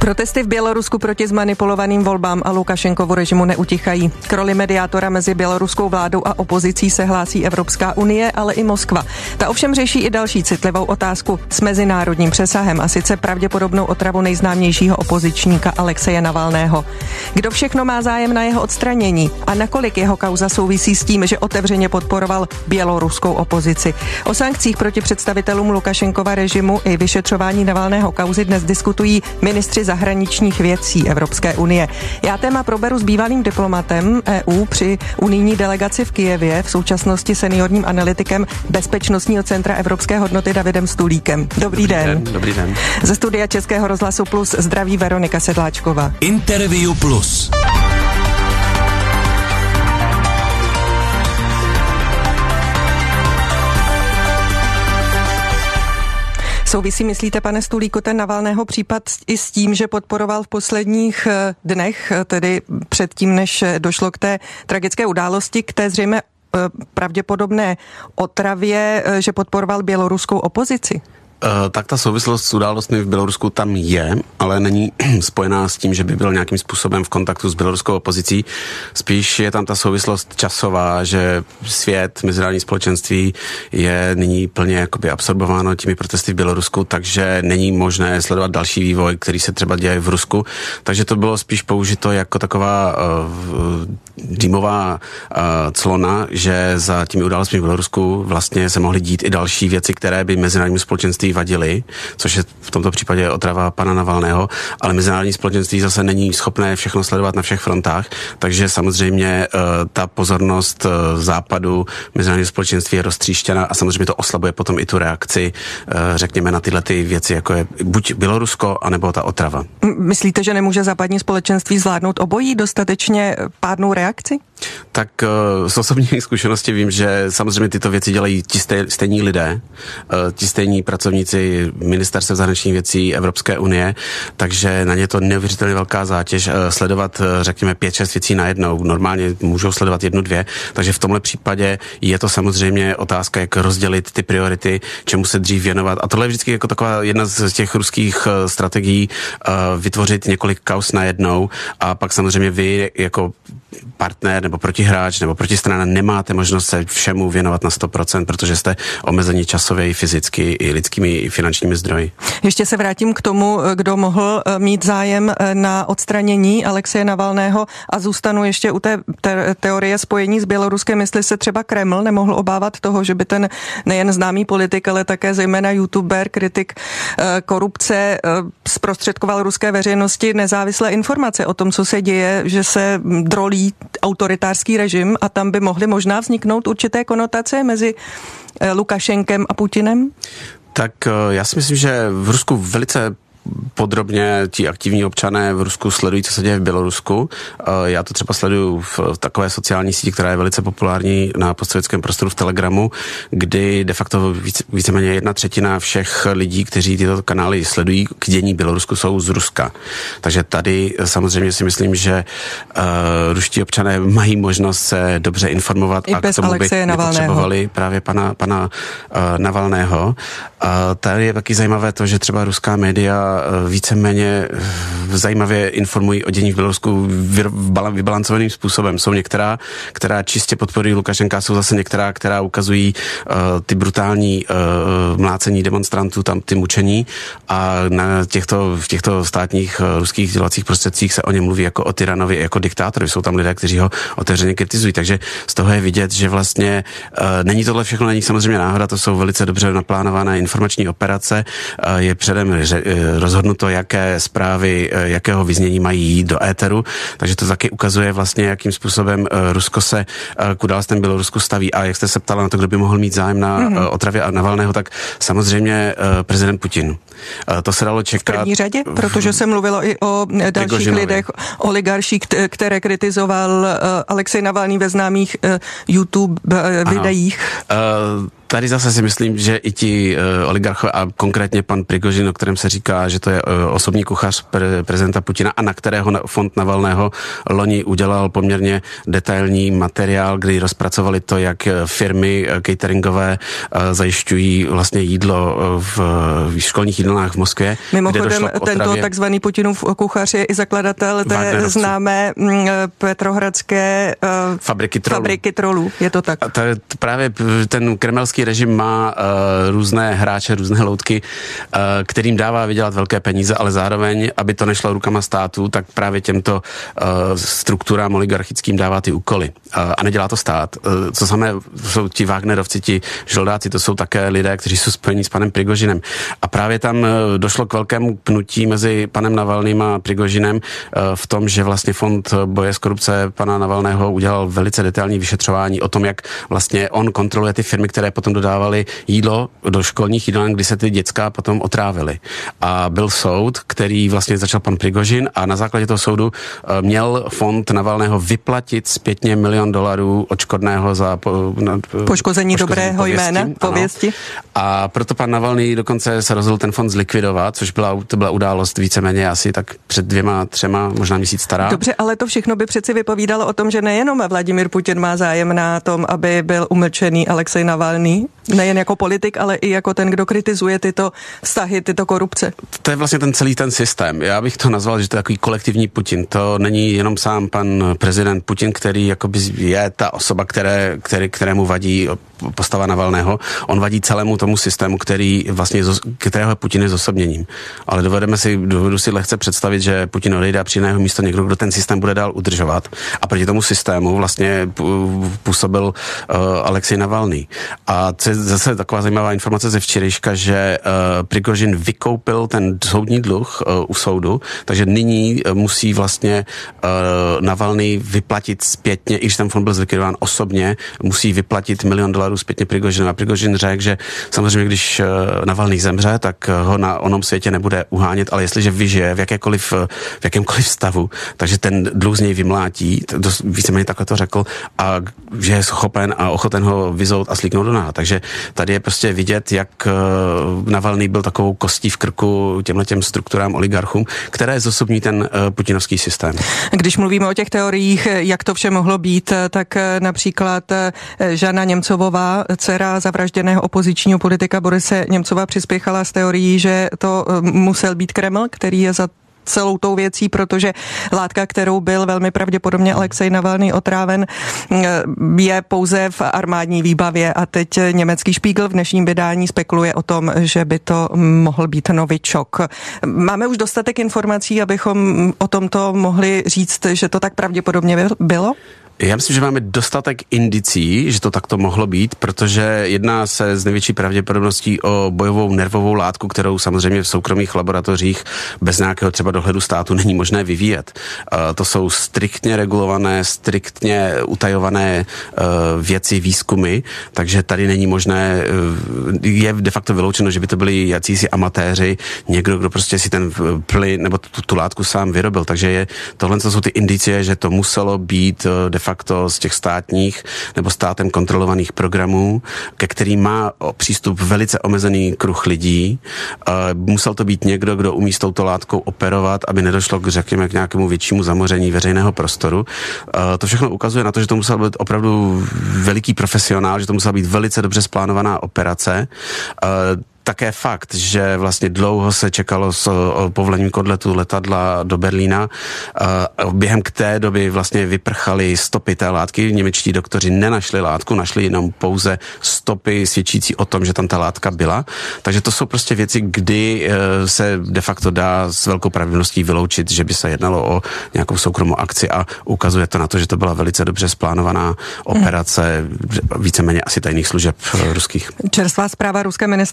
Protesty v Bělorusku proti zmanipulovaným volbám a Lukašenkovu režimu neutichají. K roli mediátora mezi běloruskou vládou a opozicí se hlásí Evropská unie, ale i Moskva. Ta ovšem řeší i další citlivou otázku s mezinárodním přesahem, a sice pravděpodobnou otravu nejznámějšího opozičníka Alexeje Navalného. Kdo všechno má zájem na jeho odstranění a nakolik jeho kauza souvisí s tím, že otevřeně podporoval běloruskou opozici? O sankcích proti představitelům Lukašenkova režimu i vyšetřování Navalného kauzy dnes diskutují ministři zahraničních věcí Evropské unie. Já téma proberu s bývalým diplomatem EU při unijní delegaci v Kyjevě, v současnosti seniorním analytikem Bezpečnostního centra Evropské hodnoty Davidem Stulíkem. Dobrý den. Dobrý den. Ze studia Českého rozhlasu Plus zdraví Veronika Sedláčková. Interview Plus. Souvisí, myslíte, pane Stulíku, ten Navalného případ i s tím, že podporoval v posledních dnech, tedy předtím, než došlo k té tragické události, k té zřejmě pravděpodobné otravě, že podporoval běloruskou opozici? Tak ta souvislost s událostmi v Bělorusku tam je, ale není spojená s tím, že by byl nějakým způsobem v kontaktu s běloruskou opozicí. Spíš je tam ta souvislost časová, že svět, mezinárodní společenství je nyní plně jakoby absorbováno těmi protesty v Bělorusku, takže není možné sledovat další vývoj, který se třeba děje v Rusku. Takže to bylo spíš použito jako taková dýmová clona, že za těmi událostmi v Bělorusku vlastně se mohly dít i další věci, které by mezinárodnímu společenství vadily, což je v tomto případě otrava pana Navalného, ale mezinárodní společenství zase není schopné všechno sledovat na všech frontách, takže samozřejmě ta pozornost západu, mezinárodního společenství je roztříštěna a samozřejmě to oslabuje potom i tu reakci, řekněme, na tyhle ty věci, jako je buď Bělorusko, anebo ta otrava. Myslíte, že nemůže západní společenství zvládnout obojí dostatečně pádnou reakci? Tak z osobní zkušenosti vím, že samozřejmě tyto věci dělají ti stejní lidé, ti stejní pracovníci ministerstva zahraničních věcí Evropské unie, takže na ně to neuvěřitelně velká zátěž sledovat, řekněme, 5-6 věcí najednou. Normálně můžou sledovat 1-2, takže v tomhle případě je to samozřejmě otázka, jak rozdělit ty priority, čemu se dřív věnovat. A tohle je vždycky jako taková jedna z těch ruských strategií, vytvořit několik kauz najednou a pak samozřejmě vy jako partner nebo protihráč nebo protistrana nemáte možnost se všemu věnovat na 100%, protože jste omezeni časově i fyzicky, i lidskými, i finančními zdroji. Ještě se vrátím k tomu, kdo mohl mít zájem na odstranění Alexeje Navalného a zůstanu ještě u té teorie spojení s Běloruskem, jestli se třeba Kreml nemohl obávat toho, že by ten nejen známý politik, ale také zejména youtuber, kritik korupce zprostředkoval ruské veřejnosti nezávislé informace o tom, co se děje, že se drolí autoritářský režim a tam by mohly možná vzniknout určité konotace mezi Lukašenkem a Putinem? Tak já si myslím, že v Rusku velice podrobně ti aktivní občané v Rusku sledují, co se děje v Bělorusku. Já to třeba sleduju v takové sociální síti, která je velice populární na postsovětském prostoru v Telegramu, kdy de facto víceméně 1/3 všech lidí, kteří tyto kanály sledují k dění Bělorusku, jsou z Ruska. Takže tady samozřejmě si myslím, že ruští občané mají možnost se dobře informovat i a k tomu by nepotřebovali právě pana Navalného. A tady je taky zajímavé to, že třeba ruská média víceméně zajímavě informují o dění v Bělorusku vybalancovaným způsobem. Jsou některá, která čistě podporují Lukašenka, jsou zase některá, která ukazují ty brutální mlácení demonstrantů, tam ty mučení a v těchto státních ruských sdělovacích prostředcích se o něm mluví jako o tyranovi, jako diktátorovi. Jsou tam lidé, kteří ho otevřeně kritizují. Takže z toho je vidět, že vlastně není tohle všechno, není samozřejmě náhoda, to jsou velice dobře naplánované informační operace, je předem rozhodnuto, jaké zprávy, jakého vyznění mají jít do éteru, takže to taky ukazuje vlastně, jakým způsobem Rusko se k událostem Bělorusku staví. A jak jste se ptala na to, kdo by mohl mít zájem na otravě Navalného, tak samozřejmě prezident Putin. To se dalo čekat. V první řadě, protože se mluvilo i o dalších lidech, oligarších, které kritizoval Alexej Navalný ve známých YouTube videích. Tady zase si myslím, že i ti oligarchové a konkrétně pan Prigožin, o kterém se říká, že to je osobní kuchař prezidenta Putina a na kterého fond Navalného loni udělal poměrně detailní materiál, kdy rozpracovali to, jak firmy cateringové zajišťují vlastně jídlo v školních jídelnách v Moskvě. Mimochodem, tento takzvaný Putinův kuchař je i zakladatel té známé petrohradské fabriky trolů. Je to tak? Právě ten kremelský režim má různé hráče, různé loutky, kterým dává vydělat velké peníze, ale zároveň, aby to nešlo rukama státu, tak právě těmto strukturám oligarchickým dává ty úkoly. A nedělá to stát. Co samé jsou ti Wagnerovci, ti žoldáci, to jsou také lidé, kteří jsou spojení s panem Prigožinem. A právě tam došlo k velkému pnutí mezi panem Navalným a Prigožinem v tom, že vlastně fond boje s korupce pana Navalného udělal velice detailní vyšetřování o tom, jak vlastně on kontroluje ty firmy, které potom dodávali jídlo do školních jídelen, kdy se ty děcka potom otrávily. A byl soud, který vlastně začal pan Prigožin a na základě toho soudu měl fond Navalného vyplatit zpětně $1 milion odškodného za poškození dobrého jména, pověsti. A proto pan Navalný dokonce se rozhodl ten fond zlikvidovat, což byla událost víceméně asi tak před 2-3, možná měsíc stará. Dobře, ale to všechno by přeci vypovídalo o tom, že nejenom Vladimír Putin má zájem na tom, aby byl umlčený Alexej Navalný, nejen jako politik, ale i jako ten, kdo kritizuje tyto vztahy, tyto korupce. To je vlastně ten celý ten systém. Já bych to nazval, že to je takový kolektivní Putin. To není jenom sám pan prezident Putin, který jakoby je ta osoba, kterému vadí postava Navalného. On vadí celému tomu systému, kterého Putin je zosobněním. Ale dovedu si lehce představit, že Putin odejde a přijde na jeho místo někdo, kdo ten systém bude dál udržovat. A proti tomu systému vlastně působil Alexej Navalný. A zase taková zajímavá informace ze včerejška, že Prigožin vykoupil ten soudní dluh u soudu, takže nyní musí vlastně Navalný vyplatit zpětně, i když ten fond byl zlikvidován osobně, musí vyplatit $1 milion zpětně Prigožinu. A Prigožin řekl, že samozřejmě, když Navalný zemře, tak ho na onom světě nebude uhánět, ale jestliže vyžije v jakémkoliv stavu, takže ten dluh z něj vymlátí, víceméně takhle to řekl, a že je schopen a ochoten ho vyzout a slíknout do náha. Takže tady je prostě vidět, jak Navalný byl takovou kostí v krku těmhletěm strukturám oligarchům, které zosobní ten putinovský systém. Když mluvíme o těch teoriích, jak to vše mohlo být, tak například Žana Němcovová, dcera zavražděného opozičního politika Borise Němcova, přispěchala s teorií, že to musel být Kreml, který je za celou tou věcí, protože látka, kterou byl velmi pravděpodobně Alexej Navalný otráven, je pouze v armádní výbavě a teď německý Spiegel v dnešním vydání spekuluje o tom, že by to mohl být novičok. Máme už dostatek informací, abychom o tomto mohli říct, že to tak pravděpodobně bylo? Já myslím, že máme dostatek indicí, že to takto mohlo být, protože jedná se z největší pravděpodobností o bojovou nervovou látku, kterou samozřejmě v soukromých laboratořích bez nějakého třeba dohledu státu není možné vyvíjet. To jsou striktně regulované, striktně utajované věci, výzkumy, takže tady není možné, je de facto vyloučeno, že by to byli jacísi amatéři, někdo, kdo prostě si ten plyn nebo tu látku sám vyrobil. Takže tohle jsou ty indicie, že to muselo být de facto z těch státních nebo státem kontrolovaných programů, ke kterým má přístup velice omezený kruh lidí. Musel to být někdo, kdo umí s touto látkou operovat, aby nedošlo k nějakému většímu zamoření veřejného prostoru. To všechno ukazuje na to, že to musel být opravdu veliký profesionál, že to musela být velice dobře splánovaná operace. Také fakt, že vlastně dlouho se čekalo s povolením k odletu letadla do Berlína. Během té doby vlastně vyprchaly stopy té látky. Němečtí doktoři nenašli látku, našli jenom pouze stopy svědčící o tom, že tam ta látka byla. Takže to jsou prostě věci, kdy se de facto dá s velkou pravděpodobností vyloučit, že by se jednalo o nějakou soukromou akci a ukazuje to na to, že to byla velice dobře splánovaná operace víceméně asi tajných služeb ruských. Čerstvá zpráva, ruské ministerstvo vnitra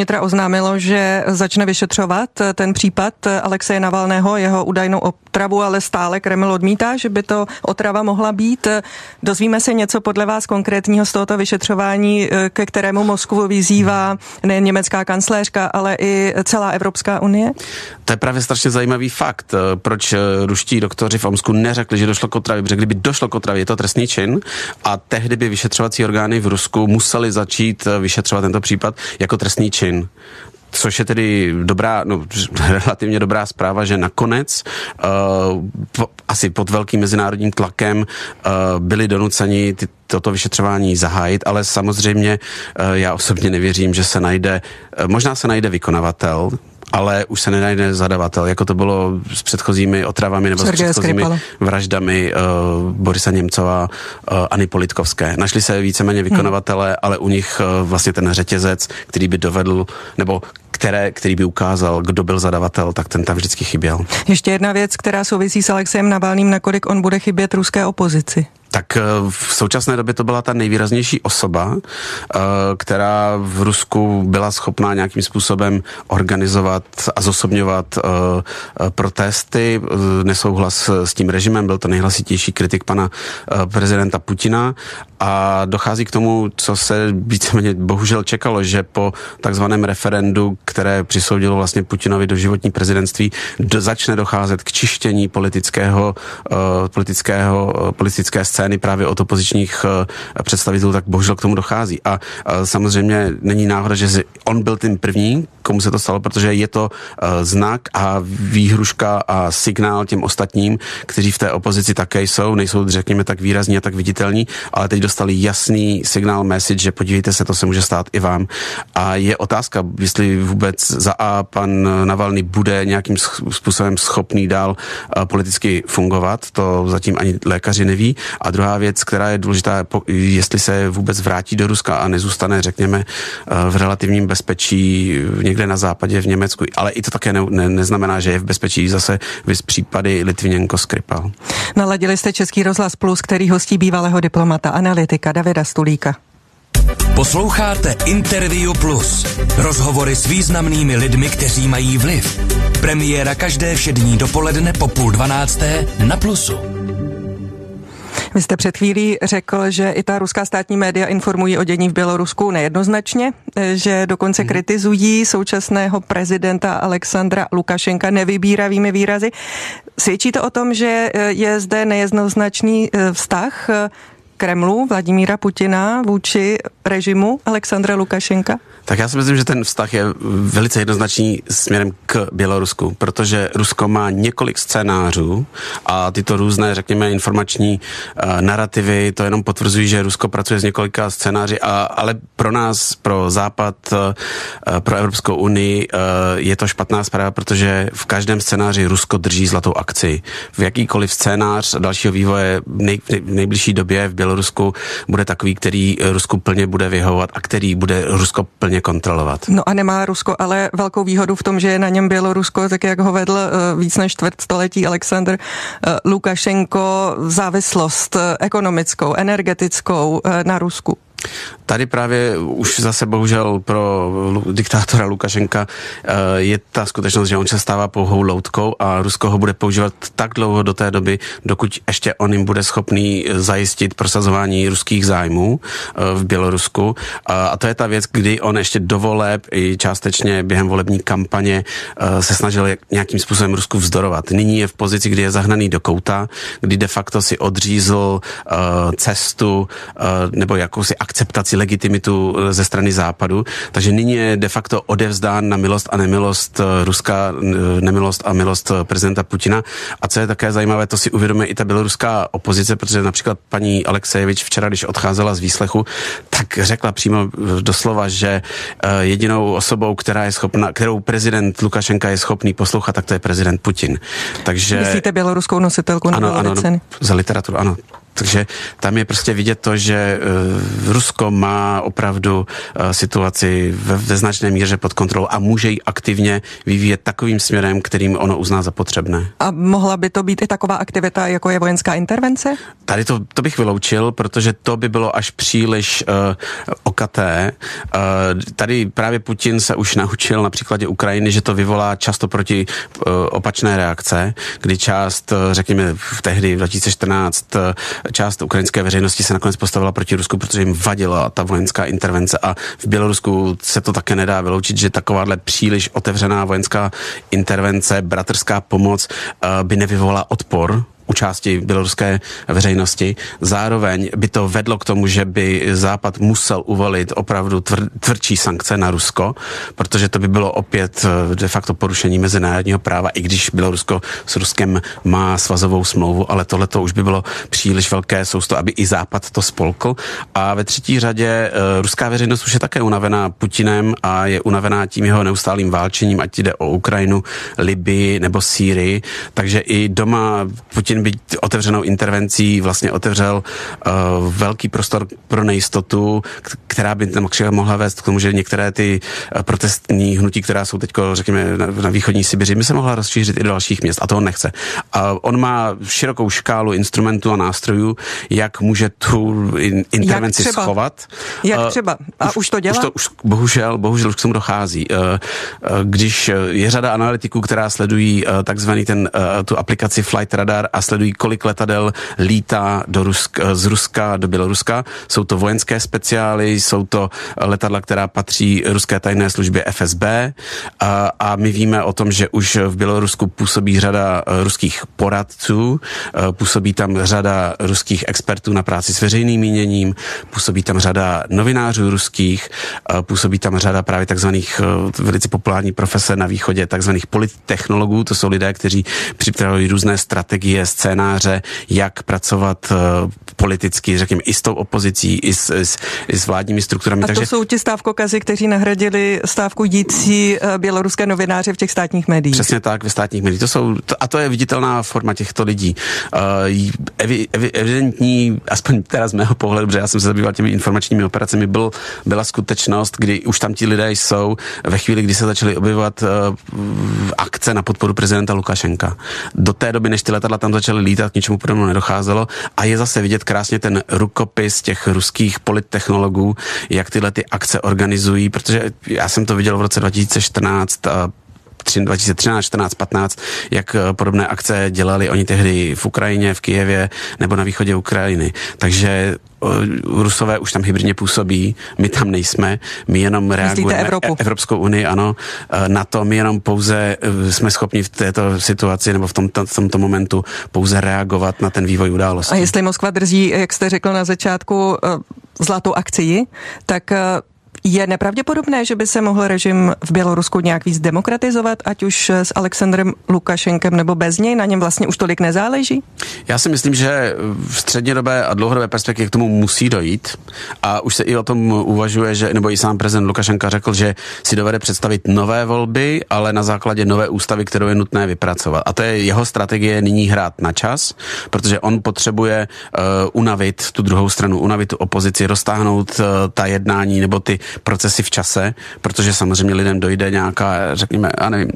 vnitra oznámilo, že začne vyšetřovat ten případ Alexeje Navalného, jeho údajnou otravu, ale stále Kreml odmítá, že by to otrava mohla být. Dozvíme se něco podle vás konkrétního z tohoto vyšetřování, ke kterému Moskvu vyzývá nejen německá kancléřka, ale i celá Evropská unie? To je právě strašně zajímavý fakt, proč ruští doktoři v Omsku neřekli, že došlo k otravě, protože kdyby došlo k otravě, je to trestný čin a tehdy by vyšetřovací orgány v Rusku museli začít vyšetřovat tento případ jako trestný čin. Což je tedy relativně dobrá zpráva, že nakonec asi pod velkým mezinárodním tlakem byli donuceni toto vyšetřování zahájit, ale samozřejmě já osobně nevěřím, že se najde, možná se najde vykonavatel, ale už se nenajde zadavatel, jako to bylo s předchozími otravami nebo s předchozími vraždami Borise Němcova, Anny Politkovské. Našli se víceméně vykonavatele, ale u nich vlastně ten řetězec, který by dovedl, nebo který by ukázal, kdo byl zadavatel, tak ten tam vždycky chyběl. Ještě jedna věc, která souvisí s Alexejem Navalným, nakolik on bude chybět ruské opozici. Tak v současné době to byla ta nejvýraznější osoba, která v Rusku byla schopná nějakým způsobem organizovat a zosobňovat protesty, nesouhlas s tím režimem, byl to nejhlasitější kritik pana prezidenta Putina a dochází k tomu, co se víceméně bohužel čekalo, že po takzvaném referendu, které přisoudilo vlastně Putinovi doživotní prezidentství, začne docházet k čištění politické scény právě od opozičních představitelů, tak bohužel k tomu dochází. A samozřejmě není náhoda, že on byl tím první, komu se to stalo, protože je to znak a výhruška a signál těm ostatním, kteří v té opozici také jsou, nejsou, řekněme, tak výrazní a tak viditelní, ale teď dostali jasný signál, message, že podívejte se, to se může stát i vám. A je otázka, jestli vůbec pan Navalný bude nějakým způsobem schopný dál politicky fungovat, to zatím ani lékaři neví. A druhá věc, která je důležitá, jestli se vůbec vrátí do Ruska a nezůstane, řekněme, v relativním bezpečí někde na západě v Německu. Ale i to také neznamená, že je v bezpečí zase vys případy Litvinenko, Skripal. Naladili jste Český rozhlas Plus, který hostí bývalého diplomata, analytika Davida Stulíka. Posloucháte Interview Plus. Rozhovory s významnými lidmi, kteří mají vliv. Premiéra každé všední dopoledne po 11:30 na Plusu. Vy jste před chvílí řekl, že i ta ruská státní média informují o dění v Bělorusku nejednoznačně, že dokonce kritizují současného prezidenta Alexandra Lukašenka nevybíravými výrazy. Svědčí to o tom, že je zde nejednoznačný vztah Kremlu, Vladimíra Putina vůči režimu Alexandra Lukašenka? Tak já si myslím, že ten vztah je velice jednoznačný směrem k Bělorusku, protože Rusko má několik scénářů a tyto různé, řekněme, informační narrativy to jenom potvrzují, že Rusko pracuje s několika scénáři, ale pro nás, pro Západ, pro Evropskou unii je to špatná zpráva, protože v každém scénáři Rusko drží zlatou akci. V jakýkoliv scénář dalšího vývoje v nejbližší době v Bělorusku bude takový, který Rusku plně bude vyhovovat a který bude Rusko plně kontrolovat. No a nemá Rusko ale velkou výhodu v tom, že je na něm Bělorusko, tak jak ho vedl víc než čtvrtstoletí Alexandr Lukašenko, závislost ekonomickou, energetickou na Rusku. Tady právě už zase bohužel pro diktátora Lukašenka je ta skutečnost, že on se stává pouhou loutkou a Rusko ho bude používat tak dlouho do té doby, dokud ještě on jim bude schopný zajistit prosazování ruských zájmů v Bělorusku. A to je ta věc, kdy on ještě do voleb i částečně během volební kampaně se snažil nějakým způsobem Rusku vzdorovat. Nyní je v pozici, kdy je zahnaný do kouta, kdy de facto si odřízl cestu nebo jakousi akceptaci, legitimitu ze strany Západu, takže nyní je de facto odevzdán na milost a nemilost Ruska, nemilost a milost prezidenta Putina. A co je také zajímavé, to si uvědomuje i ta běloruská opozice, protože například paní Aleksejevič včera, když odcházela z výslechu, tak řekla přímo doslova, že jedinou osobou, kterou prezident Lukašenka je schopný poslouchat, tak to je prezident Putin. Takže myslíte běloruskou nositelku Nobelovy ceny? Za literaturu, ano. Takže tam je prostě vidět to, že Rusko má opravdu situaci ve značné míře pod kontrolou a může ji aktivně vyvíjet takovým směrem, kterým ono uzná za potřebné. A mohla by to být i taková aktivita, jako je vojenská intervence? Tady to bych vyloučil, protože to by bylo až příliš okaté. Tady právě Putin se už naučil na příkladě Ukrajiny, že to vyvolá často proti opačné reakce, kdy část, řekněme v tehdy v 2014, část ukrajinské veřejnosti se nakonec postavila proti Rusku, protože jim vadila ta vojenská intervence a v Bělorusku se to také nedá vyloučit, že takováhle příliš otevřená vojenská intervence, bratrská pomoc by nevyvolala odpor u části běloruské veřejnosti. Zároveň by to vedlo k tomu, že by Západ musel uvolit opravdu tvrdší sankce na Rusko, protože to by bylo opět de facto porušení mezinárodního práva, i když Bělorusko s Ruskem má svazovou smlouvu, ale tohleto už by bylo příliš velké sousto, aby i Západ to spolkl. A ve třetí řadě ruská veřejnost už je také unavená Putinem a je unavená tím jeho neustálým válčením, ať jde o Ukrajinu, Libii nebo Sýrii. Takže i doma Putin by otevřenou intervencí vlastně otevřel velký prostor pro nejistotu, která by mohla vést k tomu, že některé ty protestní hnutí, která jsou teď, řekněme, na východní Sibiři, by se mohla rozšířit i do dalších měst a to on nechce. A on má širokou škálu instrumentů a nástrojů, jak může tu intervenci schovat. Jak třeba? A už to dělá? Už bohužel už k tomu dochází. Když je řada analytiků, která sledují takzvaný tu aplikaci Flight Radar a sledují, kolik letadel lítá z Ruska do Běloruska. Jsou to vojenské speciály, jsou to letadla, která patří ruské tajné službě FSB a my víme o tom, že už v Bělorusku působí řada ruských poradců, působí tam řada ruských expertů na práci s veřejným míněním, působí tam řada novinářů ruských, působí tam řada právě takzvaných velice populární profese na východě, takzvaných polittechnologů, to jsou lidé, kteří připravují různé strategie, scénáře, jak pracovat politicky, řekněme, i s tou opozicí, i s vládními strukturami. A to jsou ti stávkokazi, kteří nahradili stávkující běloruské novináře v těch státních médiích. Přesně tak, ve státních médiích. To je viditelná forma těchto lidí. Evidentní, aspoň teda z mého pohledu, protože já jsem se zabýval těmi informačními operacemi, byla skutečnost, kdy už tam ti lidé jsou ve chvíli, kdy se začaly objevovat akce na podporu prezidenta Lukašenka. Do té doby, než ty letadla tam začaly lítat, k ničemu podobnému nedocházelo a je zase vidět krásně ten rukopis těch ruských polittechnologů, jak tyhle ty akce organizují, protože já jsem to viděl v roce 2014 2013, 14, 15, jak podobné akce dělali oni tehdy v Ukrajině, v Kyjevě nebo na východě Ukrajiny. Takže Rusové už tam hybridně působí, my tam nejsme, my jenom reagujeme Evropskou unii, ano, na to my jenom pouze jsme schopni v této situaci nebo v tomto momentu pouze reagovat na ten vývoj událostí. A jestli Moskva drží, jak jste řekl na začátku, zlatou akcii, tak je nepravděpodobné, že by se mohl režim v Bělorusku nějak víc demokratizovat, ať už s Alexandrem Lukašenkem nebo bez něj, na něm vlastně už tolik nezáleží? Já si myslím, že v střednědobé a dlouhodobé perspektivě k tomu musí dojít a už se i o tom uvažuje, že, nebo i sám prezident Lukašenka řekl, že si dovede představit nové volby, ale na základě nové ústavy, kterou je nutné vypracovat. A to je jeho strategie nyní hrát na čas, protože on potřebuje unavit tu druhou stranu, unavit tu opozici, roztáhnout ta jednání nebo ty procesy v čase, protože samozřejmě lidem dojde nějaká, řekněme,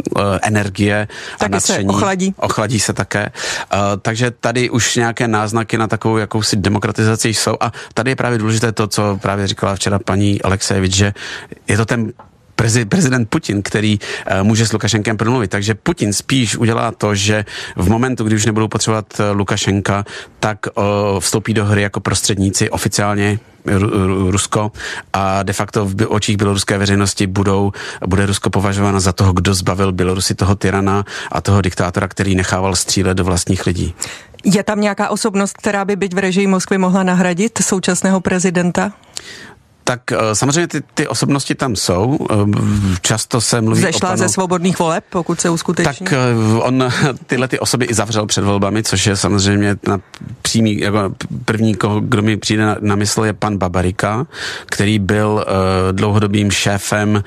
energie a nadšení. Ochladí se také. Takže tady už nějaké náznaky na takovou jakousi demokratizaci jsou a tady je právě důležité to, co právě říkala včera paní Alexejevič, že je to ten prezident Putin, který může s Lukašenkem promluvit. Takže Putin spíš udělá to, že v momentu, kdy už nebudou potřebovat Lukašenka, tak vstoupí do hry jako prostředníci oficiálně Rusko a de facto v očích běloruské veřejnosti bude Rusko považováno za toho, kdo zbavil Bělorusi toho tyrana a toho diktátora, který nechával střílet do vlastních lidí. Je tam nějaká osobnost, která by byť v režii Moskvy mohla nahradit současného prezidenta? Tak samozřejmě ty osobnosti tam jsou. Často se mluví Zešla ze svobodných voleb, pokud se uskuteční? Tak on tyhle ty osoby i zavřel před volbami, což je samozřejmě na přímý, jako první, kdo mi přijde na mysl, je pan Babarika, který byl dlouhodobým šéfem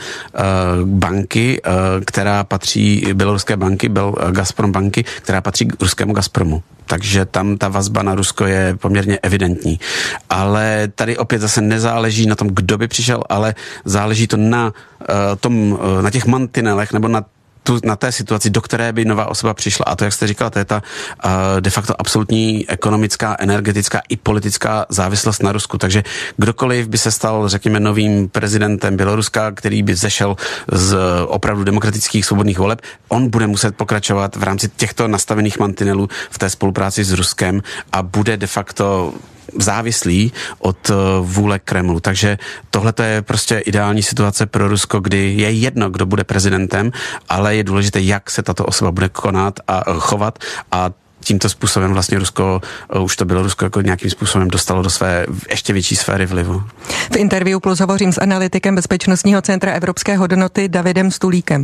banky, která patří, běloruské banky, byl Gazprom banky, která patří k ruskému Gazpromu. takže tam ta vazba na Rusko je poměrně evidentní. Ale tady opět zase nezáleží na tom, kdo by přišel, ale záleží to na těch mantinelech nebo na té situaci, do které by nová osoba přišla. A to, jak jste říkala, to je ta de facto absolutní ekonomická, energetická i politická závislost na Rusku. Takže kdokoliv by se stal, řekněme, novým prezidentem Běloruska, který by zešel z opravdu demokratických svobodných voleb, on bude muset pokračovat v rámci těchto nastavených mantinelů v té spolupráci s Ruskem a bude de facto závislý od vůle Kremlu. Takže tohle je prostě ideální situace pro Rusko, kdy je jedno, kdo bude prezidentem, ale je důležité, jak se tato osoba bude konat a chovat a tímto způsobem vlastně Rusko, už to Bělorusko jako nějakým způsobem dostalo do své ještě větší sféry vlivu. V Interview Plus hovořím s analytikem Bezpečnostního centra Evropské hodnoty Davidem Stulíkem.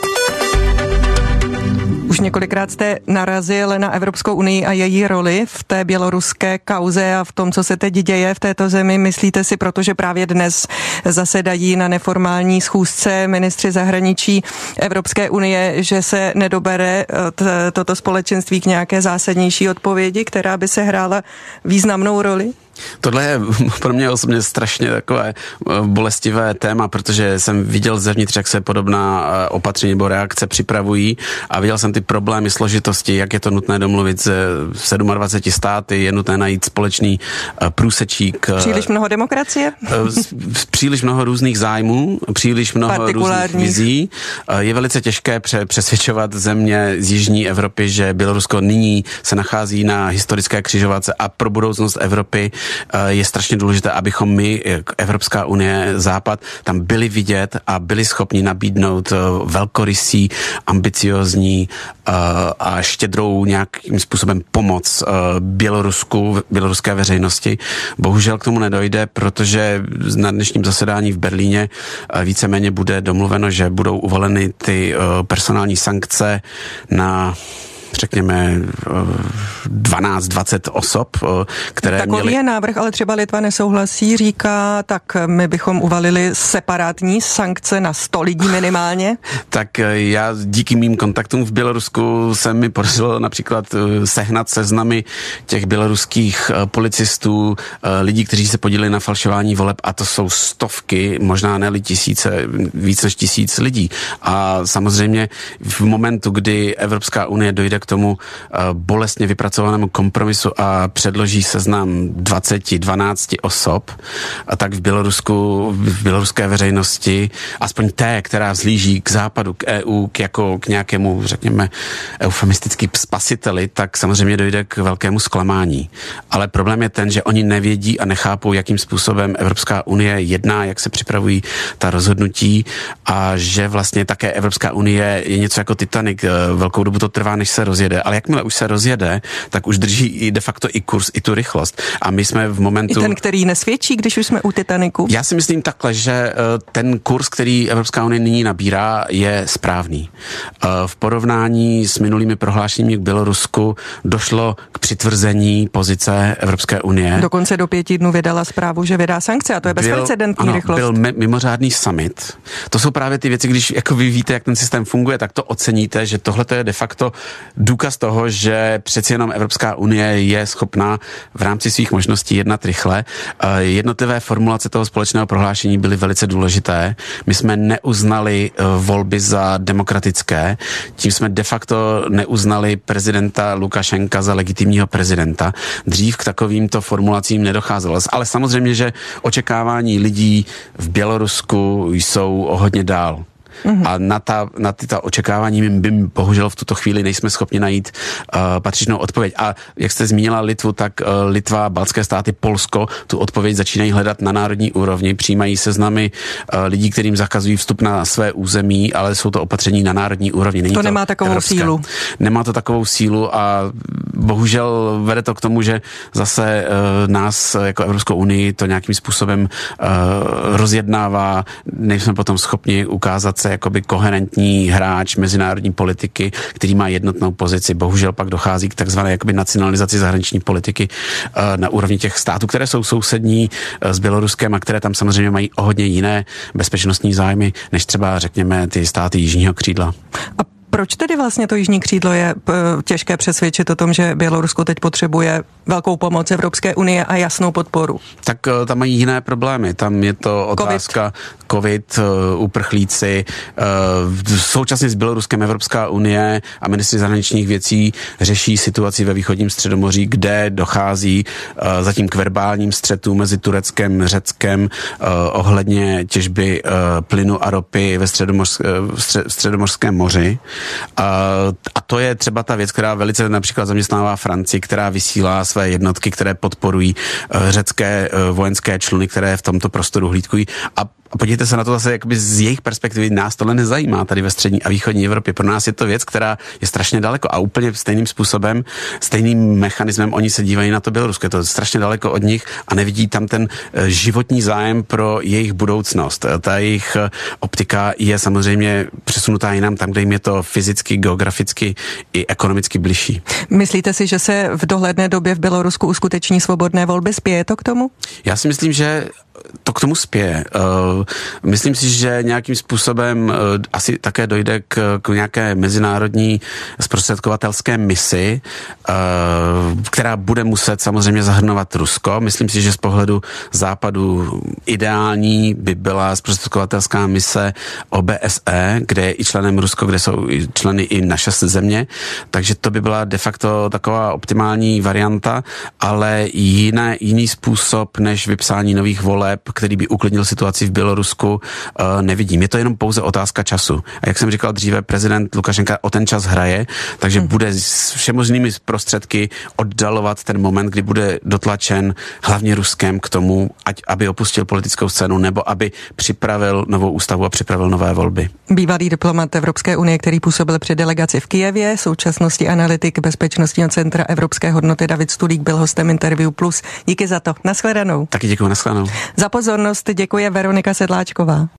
Už několikrát jste narazil na Evropskou unii a její roli v té běloruské kauze a v tom, co se teď děje v této zemi. Myslíte si, protože právě dnes zasedají na neformální schůzce ministři zahraničí Evropské unie, že se nedobere toto společenství k nějaké zásadnější odpovědi, která by se hrála významnou roli? Tohle je pro mě osobně strašně takové bolestivé téma, protože jsem viděl zevnitř, jak se podobná opatření nebo reakce připravují a viděl jsem ty problémy, složitosti, jak je to nutné domluvit se 27 státy, je nutné najít společný průsečík. Příliš mnoho demokracie? Příliš mnoho různých zájmů, příliš mnoho různých vizí. Je velice těžké přesvědčovat země z jižní Evropy, že Bělorusko nyní se nachází na historické křižovatce a pro budoucnost Evropy je strašně důležité, abychom my, Evropská unie, Západ, tam byli vidět a byli schopni nabídnout velkorysý, ambiciozní a štědrou nějakým způsobem pomoc běloruské veřejnosti. Bohužel k tomu nedojde, protože na dnešním zasedání v Berlíně víceméně bude domluveno, že budou uvaleny ty personální sankce na řekněme 12-20 osob, které Takový měly... je návrh, ale třeba Litva nesouhlasí, říká, tak my bychom uvalili separátní sankce na 100 lidí minimálně. Tak já díky mým kontaktům v Bělorusku se mi podařilo například sehnat seznamy těch běloruských policistů, lidí, kteří se podíleli na falšování voleb, a to jsou stovky, možná ne tisíce, víc než 1000 lidí. A samozřejmě v momentu, kdy Evropská unie dojde k tomu bolestně vypracovanému kompromisu a předloží seznam 12 osob, a tak v běloruské veřejnosti, aspoň té, která vzlíží k západu, k EU, k nějakému, řekněme, eufemistický spasiteli, tak samozřejmě dojde k velkému zklamání. Ale problém je ten, že oni nevědí a nechápou, jakým způsobem Evropská unie jedná, jak se připravují ta rozhodnutí, a že vlastně také Evropská unie je něco jako Titanic. Velkou dobu to trvá, než se rozjede, ale jakmile už se rozjede, tak už drží i de facto i kurz, i tu rychlost. A my jsme v momentu... I ten, který nesvědčí, když už jsme u Titanicu? Já si myslím takhle, že ten kurz, který Evropská unie nyní nabírá, je správný. V porovnání s minulými prohlášeními k Bělorusku došlo k přitvrzení pozice Evropské unie. Dokonce do 5 dnů vydala zprávu, že vydá sankce, a to je bezprecedentní rychlost. Byl mimořádný summit. To jsou právě ty věci, když jako vy víte, jak ten systém funguje, tak to oceníte, že tohle je de facto důkaz toho, že přeci jenom Evropská unie je schopná v rámci svých možností jednat rychle. Jednotlivé formulace toho společného prohlášení byly velice důležité. My jsme neuznali volby za demokratické, tím jsme de facto neuznali prezidenta Lukašenka za legitimního prezidenta. Dřív k takovýmto formulacím nedocházelo. Ale samozřejmě, že očekávání lidí v Bělorusku jsou o hodně dál. A na tyto očekávání my bohužel v tuto chvíli nejsme schopni najít patřičnou odpověď. A jak jste zmínila Litvu, tak Litva, baltské státy, Polsko tu odpověď začínají hledat na národní úrovni, přijímají seznamy lidí, kterým zakazují vstup na své území, ale jsou to opatření na národní úrovni. Není to nemá takovou evropské. sílu. Nemá to takovou sílu a bohužel vede to k tomu, že zase nás jako Evropskou unii to nějakým způsobem rozjednává. Nejsme potom schopni ukázat se jakoby koherentní hráč mezinárodní politiky, který má jednotnou pozici. Bohužel pak dochází k takzvané jakoby nacionalizaci zahraniční politiky na úrovni těch států, které jsou sousední s Běloruskem a které tam samozřejmě mají o hodně jiné bezpečnostní zájmy, než třeba, řekněme, ty státy jižního křídla. A Proč tedy vlastně to jižní křídlo je těžké přesvědčit o tom, že Bělorusko teď potřebuje velkou pomoc Evropské unie a jasnou podporu? Tak tam mají jiné problémy. Tam je to otázka COVID, uprchlíci. Současně s Běloruskem Evropská unie a ministři zahraničních věcí řeší situaci ve východním Středomoří, kde dochází zatím k verbálním střetům mezi Tureckem, Řeckem ohledně těžby plynu a ropy ve Středomořském moři. A to je třeba ta věc, která velice například zaměstnává Francii, která vysílá své jednotky, které podporují řecké vojenské čluny, které v tomto prostoru hlídkují. A podívejte se na to zase jakoby z jejich perspektivy, nás tohle nezajímá tady ve střední a východní Evropě. Pro nás je to věc, která je strašně daleko a úplně stejným způsobem, stejným mechanismem oni se dívají na to Bělorusko. Je to strašně daleko od nich a nevidí tam ten životní zájem pro jejich budoucnost. Ta jejich optika je samozřejmě přesunutá jinam tam, kde jim je to fyzicky, geograficky i ekonomicky bližší. Myslíte si, že se v dohledné době v Bělorusku uskuteční svobodné volby? Spěje to k tomu? Já si myslím, že to k tomu spěje. Myslím si, že nějakým způsobem asi také dojde k nějaké mezinárodní zprostředkovatelské misi, která bude muset samozřejmě zahrnovat Rusko. Myslím si, že z pohledu Západu ideální by byla zprostředkovatelská mise OBSE, kde je i členem Rusko, kde jsou členy i naše země. Takže to by byla de facto taková optimální varianta, ale jiný způsob než vypsání nových voleb, který by uklidnil situaci v Bělorusku, nevidím. Je to jenom pouze otázka času. A jak jsem říkal dříve, prezident Lukašenka o ten čas hraje, takže bude s všemožnými prostředky oddalovat ten moment, kdy bude dotlačen hlavně Ruskem k tomu, aby opustil politickou scénu nebo aby připravil novou ústavu a připravil nové volby. Bývalý diplomat Evropské unie, který působil při delegaci v Kyjevě, současnosti analytik Bezpečnostního centra Evropské hodnoty David Stulík byl hostem Interview Plus. Díky za to. Nashledanou. Taky děkuji, nashledanou. Za pozornost děkuje Veronika Sedláčková.